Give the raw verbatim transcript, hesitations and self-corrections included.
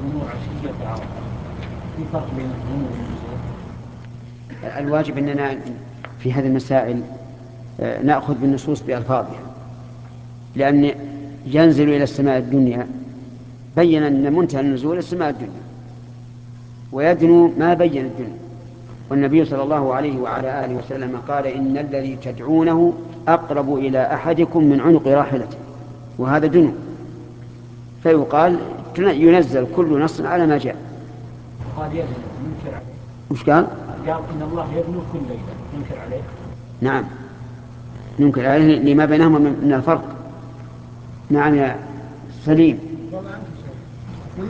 النور عشية عرفة، في فرق بين النور والنزول؟ الواجب أننا في هذه المسائل نأخذ بالنصوص بألفاظها، لأن ينزل إلى السماء الدنيا بين أن منتهى النزول السماء الدنيا، ويدنو ما بين الدنيا. والنبي صلى الله عليه وعلى آله وسلم قال إن الذي تدعونه أقرب إلى أحدكم من عنق راحلته، وهذا دنو. فيقال ينزل كل نص على ما جاء. قال يدنو ينكر عليه. وش قال؟ قال إن الله يدنو كل ليلة، ينكر عليه. نعم ننكر عليه لما بينهما من الفرق. نعم يا سليم.